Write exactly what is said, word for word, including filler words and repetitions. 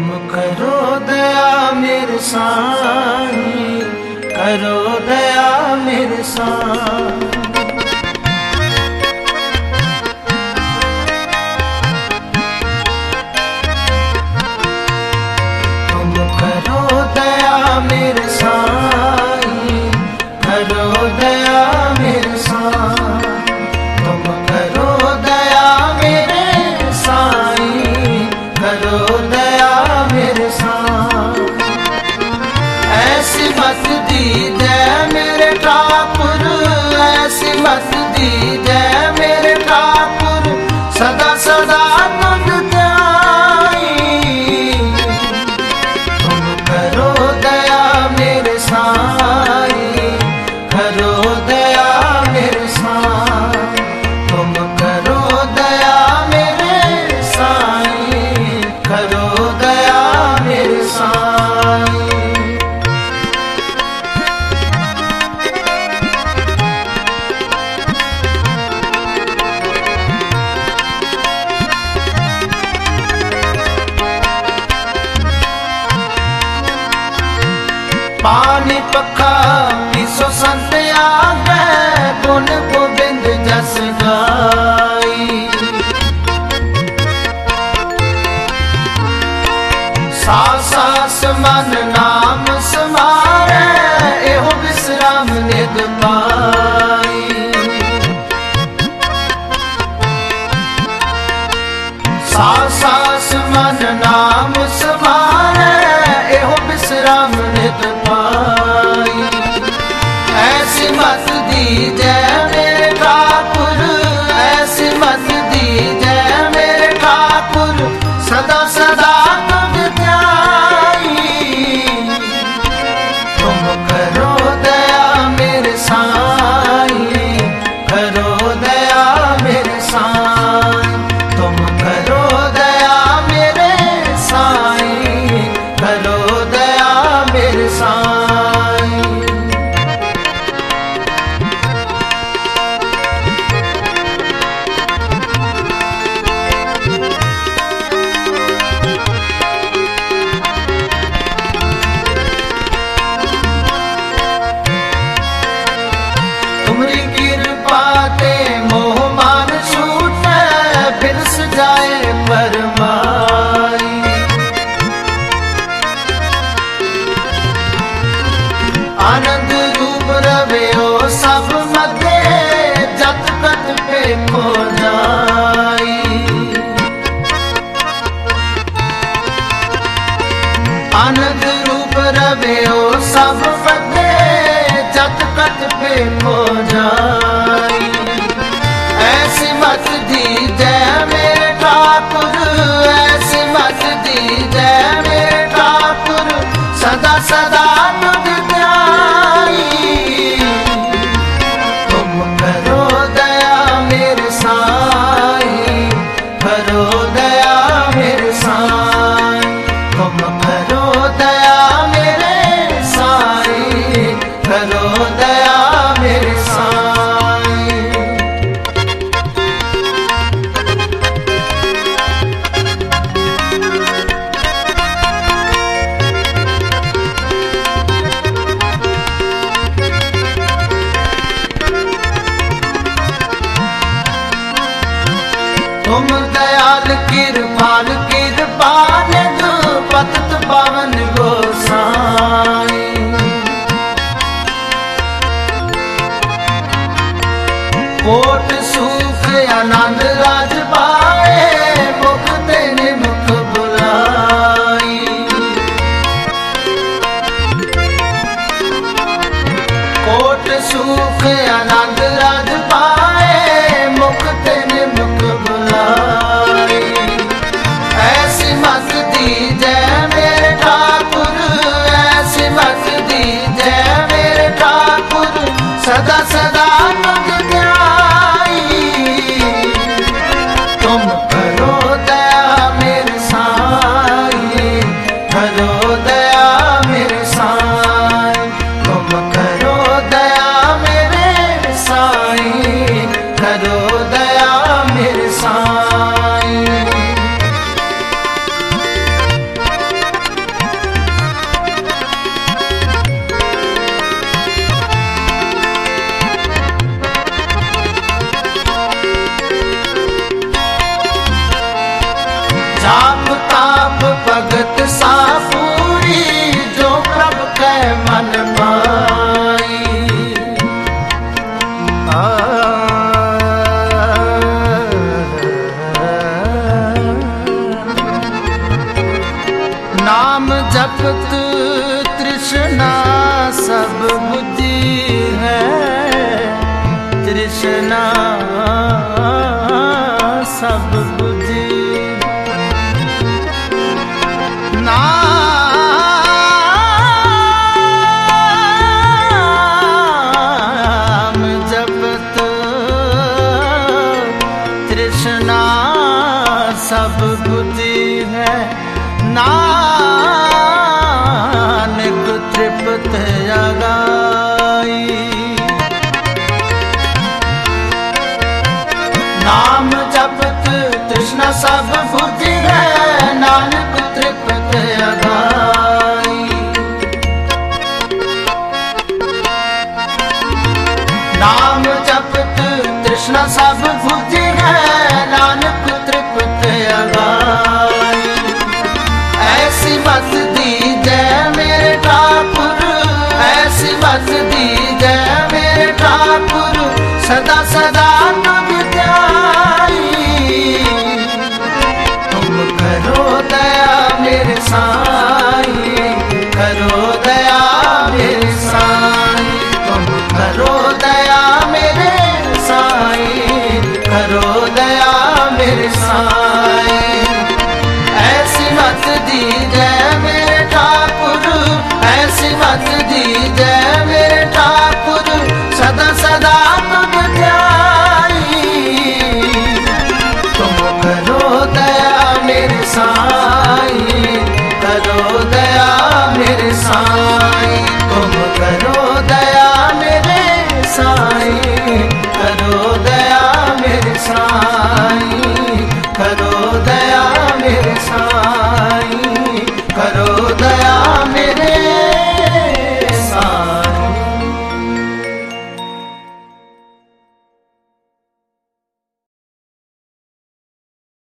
तुम करो दया मेरे साईं, करो दया मेरे साईं। तुम करो दया मेरे साईं, करो दया मेरे साईं। तुम करो दया मेरे साईं, करो दया मेरे साईं। ऐसी मत दीजिए मेरे ठाकुर, ऐसी मत दीजिए मेरे ठाकुर, सदा सदा तुझ ध्याई। तुम करो दया मेरे साईं, करो दया मेरे साईं। तुम करो दया मेरे साईं, करो दया मेरे साईं। पानी पखा पीसो संत आगे, गुण गोबिंद जस गाई। सास सास मन नाम समारे, एहो विश्राम निध पाई। सास सास मन नाम समारे, एहो विश्राम निध पाई। ऐसी मत दीजिए मेरे ठाकुर, ऐसी मत दीजिए मेरे ठाकुर, सदा सदा तुझ ध्याई। तुम करो दया मेरे साईं, करो दया मेरे साईं। तुम करो दया मेरे साईं, करो दया मेरे साईं। तुमरी कृपा ते मोह मान छूटे, फिर सजाए परमाई। आनंद रूप रवे ओ सब मते, जत कत पे खो जाई। आनंद रूप रवे ओ सब मते, जत कत पे खो जाई। ऐसी मत दीजिए मेरे ठाकुर, ऐसी मत दीजिए मेरे ठाकुर, सदा सदा तुझ ध्याई। तुम करो दया मेरे साईं, करो दया मेरे साईं। तुम करो दया मेरे साईं, करो दया मेरे साईं। तुम दयाल कृपाल कृपाल, पतित पावन गोसाई। कोट सुख आनंद राज पाए, मुख तेने मुख बुलाई। कोट सुख आनंद राज पाए, मुख तेने मुख बुलाई। ऐसी मत दीजिए मेरे ठाकुर, ऐसी मत दीजिए मेरे ठाकुर, सदा सदा तुझ ध्याई। नाम जपत तृष्णा सब बुद्धि है, नानक तृप्त अगाई। नाम जपत तृष्णा सब बुद्धि